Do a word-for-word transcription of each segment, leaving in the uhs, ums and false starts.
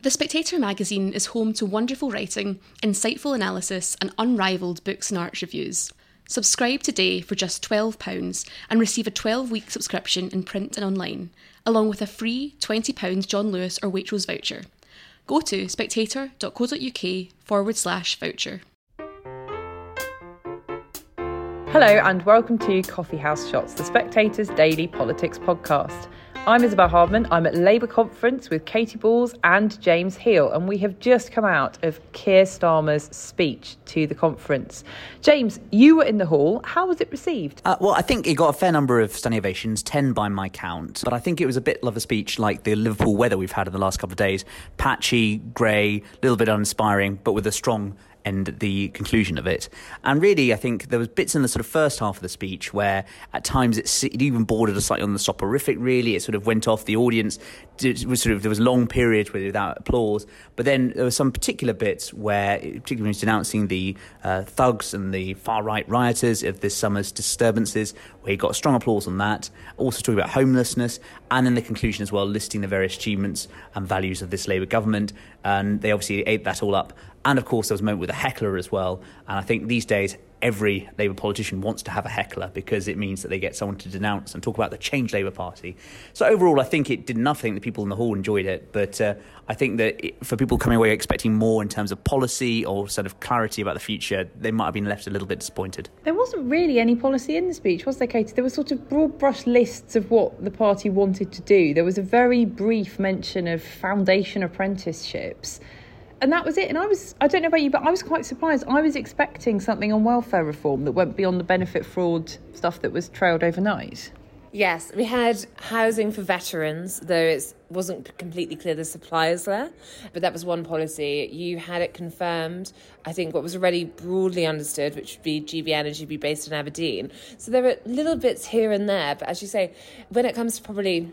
The Spectator magazine is home to wonderful writing, insightful analysis and unrivalled books and arts reviews. Subscribe today for just twelve pounds and receive a twelve-week subscription in print and online, along with a free twenty pounds John Lewis or Waitrose voucher. Go to spectator.co.uk forward slash voucher. Hello and welcome to Coffee House Shots, the Spectator's daily politics podcast. I'm Isabel Hardman. I'm at Labour conference with Katy Balls and James Heal, and we have just come out of Keir Starmer's speech to the conference. James, you were in the hall. How was it received? Uh, well, I think it got a fair number of standing ovations, ten by my count. But I think it was a bit of a speech like the Liverpool weather we've had in the last couple of days. Patchy, grey, a little bit uninspiring, but with a strong end at the conclusion of it. And really, I think there was bits in the sort of first half of the speech where at times it, it even bordered slightly on the soporific, really. It sort of went off the audience. It was sort of, there was long periods without applause. But then there were some particular bits where, particularly when he was denouncing the uh, thugs and the far-right rioters of this summer's disturbances, where he got strong applause on that. Also talking about homelessness. And then the conclusion as well, listing the various achievements and values of this Labour government. And they obviously ate that all up. And, of course, there was a moment with a heckler as well. And I think these days every Labour politician wants to have a heckler because it means that they get someone to denounce and talk about the Change Labour Party. So overall, I think it did nothing. The people in the hall enjoyed it. But uh, I think that it, for people coming away expecting more in terms of policy or sort of clarity about the future, they might have been left a little bit disappointed. There wasn't really any policy in the speech, was there, Katie? There were sort of broad brush lists of what the party wanted to do. There was a very brief mention of foundation apprenticeships. And that was it. And I was, I don't know about you, but I was quite surprised. I was expecting something on welfare reform that went beyond the benefit fraud stuff that was trailed overnight. Yes, we had housing for veterans, though it wasn't completely clear the suppliers there. But that was one policy. You had it confirmed, I think, what was already broadly understood, which would be G B Energy be based in Aberdeen. So there were little bits here and there. But as you say, when it comes to probably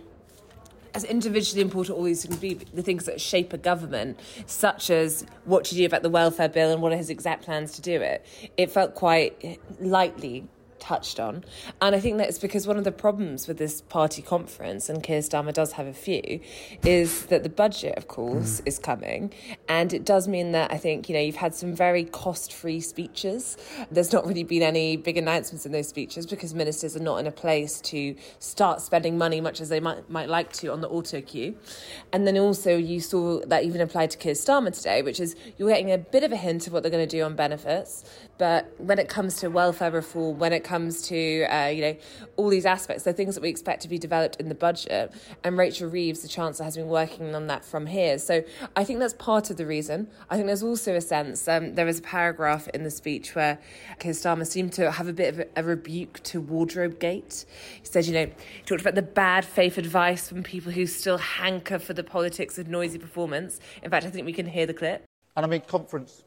as individually important all these can be, the things that shape a government, such as what to do about the welfare bill and what are his exact plans to do it, it felt quite lightly touched on. And I think that's because one of the problems with this party conference, and Keir Starmer does have a few, is that the budget, of course, mm. is coming. And it does mean that I think, you know, you've had some very cost-free speeches. There's not really been any big announcements in those speeches because ministers are not in a place to start spending money much as they might, might like to on the auto cue. And then also you saw that even applied to Keir Starmer today, which is you're getting a bit of a hint of what they're going to do on benefits. But when it comes to welfare reform, when it comes to, uh, you know, all these aspects, they're things that we expect to be developed in the budget. And Rachel Reeves, the Chancellor, has been working on that from here. So I think that's part of the reason. I think there's also a sense, um, there was a paragraph in the speech where Keir Starmer seemed to have a bit of a, a rebuke to Wardrobe Gate. He said, you know, he talked about the bad faith advice from people who still hanker for the politics of noisy performance. In fact, I think we can hear the clip. And I mean, conference,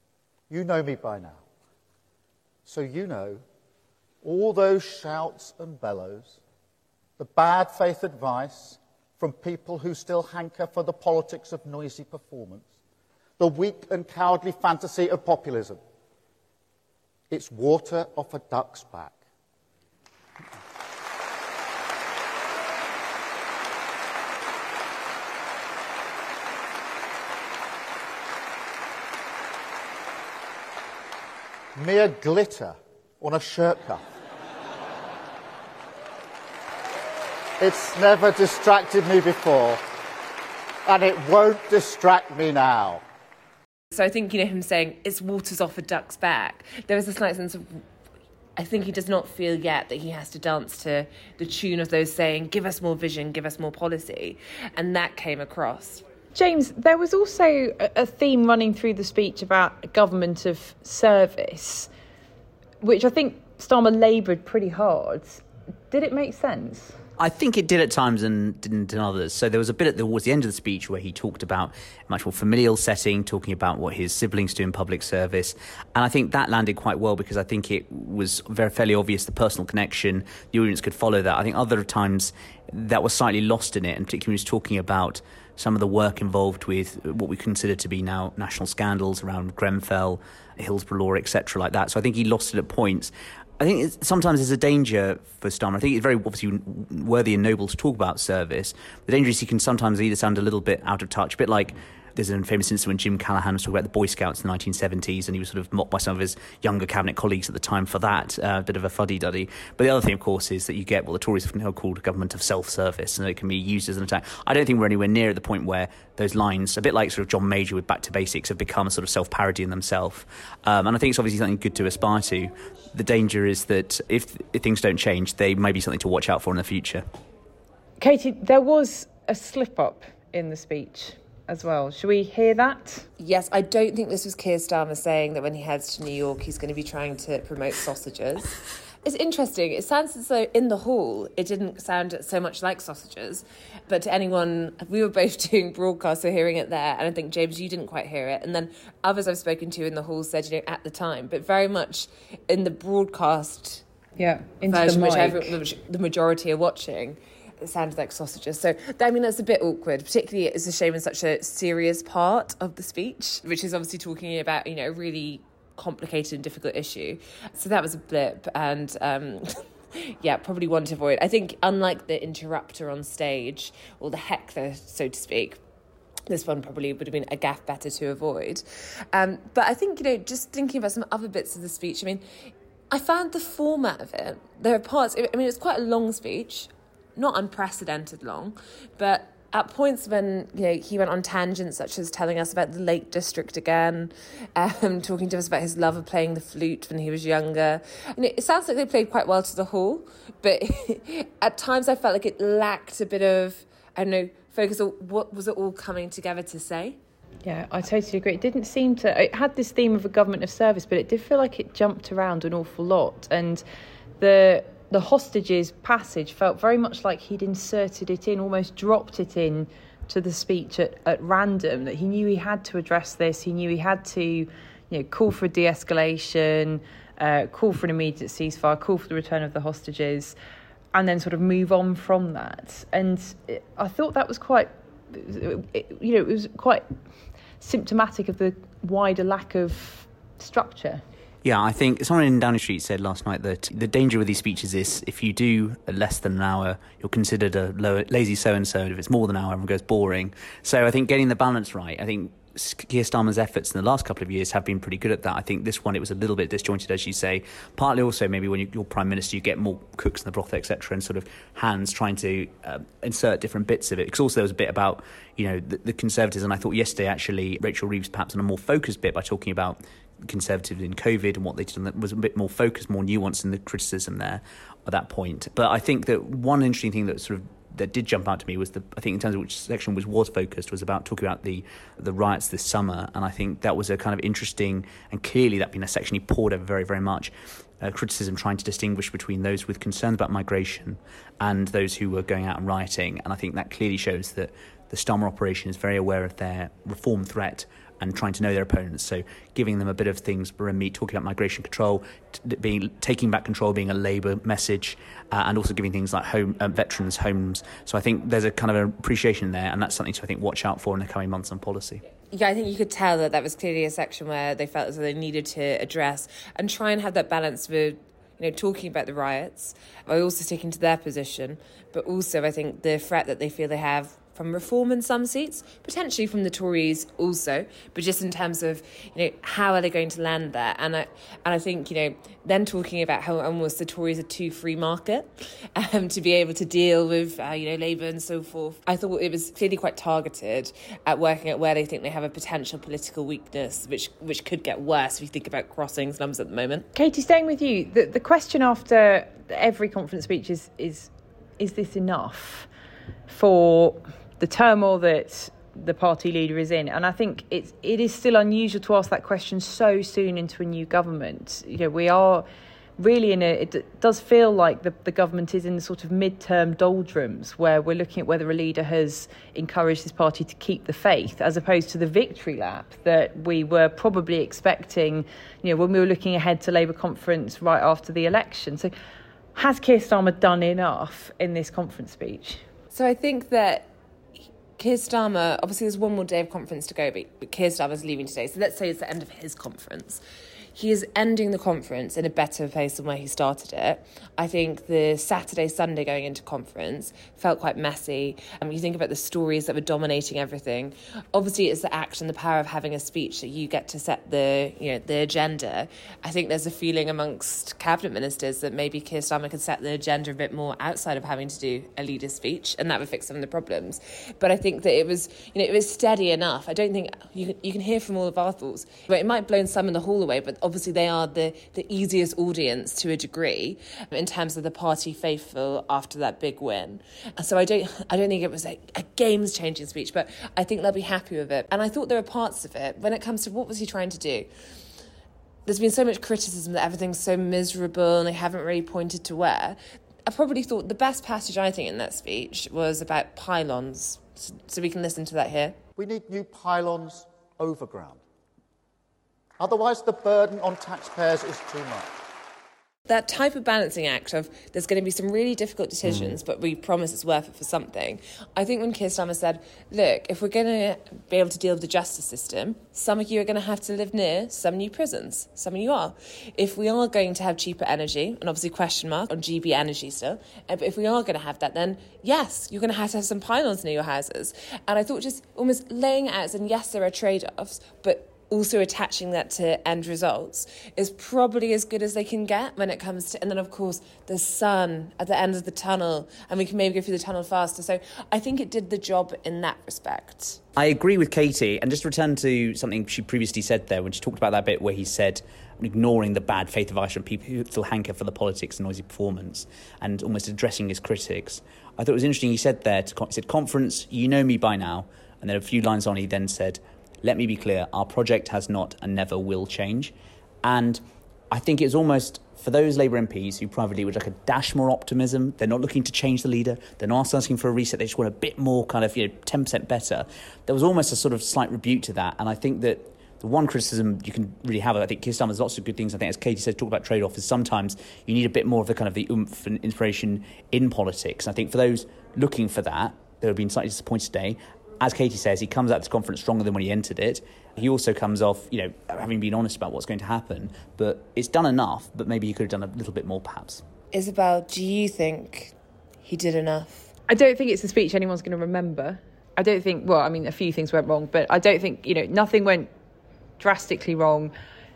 you know me by now. So you know all those shouts and bellows, the bad faith advice from people who still hanker for the politics of noisy performance, the weak and cowardly fantasy of populism. It's water off a duck's back. Mere glitter on a shirt cuff. It's never distracted me before, and it won't distract me now. So I think, you know, him saying, it's waters off a duck's back, there is a slight sense of, I think he does not feel yet that he has to dance to the tune of those saying, give us more vision, give us more policy. And that came across. James, there was also a theme running through the speech about a government of service, which I think Starmer laboured pretty hard. Did it make sense? I think it did at times and didn't in others. So there was a bit at the, towards the end of the speech where he talked about a much more familial setting, talking about what his siblings do in public service. And I think that landed quite well because I think it was very fairly obvious, the personal connection. The audience could follow that. I think other times that was slightly lost in it, and particularly he was talking about some of the work involved with what we consider to be now national scandals around Grenfell, Hillsborough Law, et cetera, like that. So I think he lost it at points. I think it's, sometimes there's a danger for Starmer. I think it's very obviously worthy and noble to talk about service. The danger is he can sometimes either sound a little bit out of touch, a bit like There's an famous incident when Jim Callaghan was talking about the Boy Scouts in the nineteen seventies, and he was sort of mocked by some of his younger cabinet colleagues at the time for that, uh, a bit of a fuddy-duddy. But the other thing, of course, is that you get what the Tories have now called a government of self-service, and it can be used as an attack. I don't think we're anywhere near at the point where those lines, a bit like sort of John Major with Back to Basics, have become a sort of self-parody in themselves. Um, and I think it's obviously something good to aspire to. The danger is that if, if things don't change, they may be something to watch out for in the future. Katie, there was a slip-up in the speech as well. Should we hear that? Yes, I don't think this was Keir Starmer saying that when he heads to New York, he's going to be trying to promote sausages. It's interesting. It sounds as though in the hall, it didn't sound so much like sausages. But to anyone, we were both doing broadcasts, so hearing it there. And I think, James, you didn't quite hear it. And then others I've spoken to in the hall said, you know, at the time. But very much in the broadcast yeah, into version, the which, mic. every, which the majority are watching, it sounded like sausages. So, I mean, that's a bit awkward, particularly it's a shame in such a serious part of the speech, which is obviously talking about, you know, a really complicated and difficult issue. So that was a blip, and um, yeah, probably one to avoid. I think unlike the interrupter on stage, or the heckler, so to speak, this one probably would have been a gaffe better to avoid. Um, but I think, you know, just thinking about some other bits of the speech, I mean, I found the format of it, there are parts, I mean, it's quite a long speech, not unprecedented long, but at points when, you know, he went on tangents such as telling us about the Lake District again, um, talking to us about his love of playing the flute when he was younger. And it, it sounds like they played quite well to the hall, but at times I felt like it lacked a bit of, I don't know, focus on what was it all coming together to say. Yeah, I totally agree. It didn't seem to... It had this theme of a government of service, but it did feel like it jumped around an awful lot. And the... The hostages passage felt very much like he'd inserted it in, almost dropped it in to the speech at, at random, that he knew he had to address this. He knew he had to, you know, call for a de-escalation, uh, call for an immediate ceasefire, call for the return of the hostages, and then sort of move on from that. And it, I thought that was quite, it, you know, it was quite symptomatic of the wider lack of structure. Yeah, I think someone in Downing Street said last night that the danger with these speeches is if you do less than an hour, you're considered a low, lazy so-and-so, and if it's more than an hour, everyone goes boring. So I think getting the balance right, I think Keir Starmer's efforts in the last couple of years have been pretty good at that. I think this one, it was a little bit disjointed, as you say. Partly also maybe when you, you're Prime Minister, you get more cooks in the broth, et cetera, and sort of hands trying to uh, insert different bits of it. Because also there was a bit about, you know, the, the Conservatives, and I thought yesterday actually Rachel Reeves perhaps on a more focused bit by talking about Conservatives in COVID and what they did, and that was a bit more focused, more nuanced in the criticism there at that point. But I think that one interesting thing that sort of that did jump out to me was the, I think in terms of which section was was focused was about talking about the the riots this summer, and I think that was a kind of interesting, and clearly that being a section he poured over very very much. Uh, criticism trying to distinguish between those with concerns about migration and those who were going out and rioting, and I think that clearly shows that the Starmer operation is very aware of their reform threat and trying to know their opponents. So giving them a bit of things, meat, talking about migration control, t- being taking back control being a Labour message, uh, and also giving things like home uh, veterans' homes. So I think there's a kind of an appreciation there, and that's something to, I think, watch out for in the coming months on policy. Yeah, I think you could tell that that was clearly a section where they felt as though they needed to address and try and have that balance with, you know, talking about the riots, by also sticking to their position, but also I think the threat that they feel they have from reform in some seats, potentially from the Tories also, but just in terms of, you know, how are they going to land there? And I and I think, you know, then talking about how almost the Tories are too free market um, to be able to deal with, uh, you know, Labour and so forth. I thought it was clearly quite targeted at working at where they think they have a potential political weakness, which which could get worse if you think about crossing slums at the moment. Katie, staying with you, the, the question after every conference speech is, is, is this enough for the turmoil that the party leader is in? And I think it's it is still unusual to ask that question so soon into a new government. You know, we are really in a, it does feel like the, the government is in the sort of midterm doldrums where we're looking at whether a leader has encouraged his party to keep the faith, as opposed to the victory lap that we were probably expecting, you know, when we were looking ahead to Labour conference right after the election. So has Keir Starmer done enough in this conference speech? So I think that Keir Starmer, obviously there's one more day of conference to go, but Keir Starmer's leaving today, so let's say it's the end of his conference. he is ending the conference in a better place than where he started it. I think the Saturday, Sunday going into conference felt quite messy. Um, you think about the stories that were dominating everything. Obviously, it's the act and the power of having a speech that you get to set the, you know, the agenda. I think there's a feeling amongst cabinet ministers that maybe Keir Starmer could set the agenda a bit more outside of having to do a leader's speech, and that would fix some of the problems. But I think that it was, you know, it was steady enough. I don't think you can, you can hear from all of our thoughts. But it might have blown some in the hall away, but obviously they are the, the easiest audience to a degree in terms of the party faithful after that big win. And so I don't I don't think it was a, a games-changing speech, but I think they'll be happy with it. And I thought there were parts of it, when it comes to what was he trying to do, there's been so much criticism that everything's so miserable and they haven't really pointed to where. I probably thought the best passage, I think, in that speech was about pylons. So we can listen to that here. We need new pylons overground. Otherwise, the burden on taxpayers is too much. That type of balancing act of there's going to be some really difficult decisions, mm. but we promise it's worth it for something. I think when Keir Starmer said, look, if we're going to be able to deal with the justice system, some of you are going to have to live near some new prisons. Some of you are. If we are going to have cheaper energy, and obviously question mark on G B energy still, but if we are going to have that, then yes, you're going to have to have some pylons near your houses. And I thought just almost laying it out, and yes, there are trade-offs, but also attaching that to end results is probably as good as they can get when it comes to, and then of course the sun at the end of the tunnel, and we can maybe go through the tunnel faster. So I think it did the job in that respect. I agree with Katie, and just to return to something she previously said there when she talked about that bit where he said ignoring the bad faith advice from people who still hanker for the politics and noisy performance and almost addressing his critics. I thought it was interesting he said there, to, he said, conference, you know me by now, and then a few lines on he then said, let me be clear, our project has not and never will change. And I think it's almost, for those Labour M Ps who privately would like a dash more optimism, they're not looking to change the leader, they're not asking for a reset, they just want a bit more kind of, you know, ten percent better. There was almost a sort of slight rebuke to that. And I think that the one criticism you can really have, I think Keir Starmer has lots of good things. I think, as Katie said, talk about trade-off, is sometimes you need a bit more of the kind of the oomph and inspiration in politics. I think for those looking for that, they would have been slightly disappointed today. As Katie says, he comes out of this conference stronger than when he entered it. He also comes off, you know, having been honest about what's going to happen. But it's done enough, but maybe he could have done a little bit more, perhaps. Isabel, do you think he did enough? I don't think it's a speech anyone's going to remember. I don't think, well, I mean, a few things went wrong, but I don't think, you know, nothing went drastically wrong.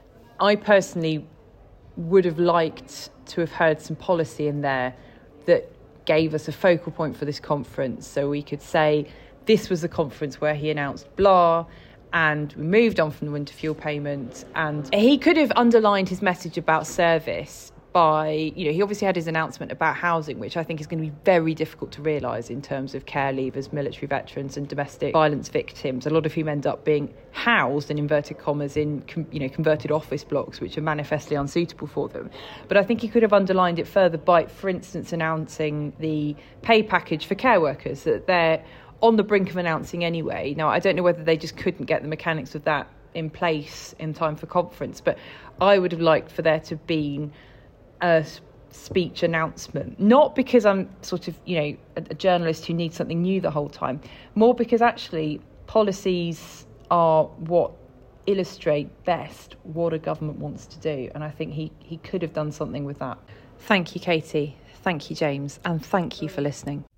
I personally would have liked to have heard some policy in there that gave us a focal point for this conference, so we could say, this was the conference where he announced blah, and we moved on from the winter fuel payment. And he could have underlined his message about service by, you know, he obviously had his announcement about housing, which I think is going to be very difficult to realise in terms of care leavers, military veterans and domestic violence victims, a lot of whom end up being housed, in inverted commas, in, you know, converted office blocks, which are manifestly unsuitable for them. But I think he could have underlined it further by, for instance, announcing the pay package for care workers, that they're on the brink of announcing anyway. Now, I don't know whether they just couldn't get the mechanics of that in place in time for conference, but I would have liked for there to have been a speech announcement, not because I'm sort of, you know, a, a journalist who needs something new the whole time, more because actually policies are what illustrate best what a government wants to do, and I think he, he could have done something with that. Thank you, Katie. Thank you, James, and thank you for listening.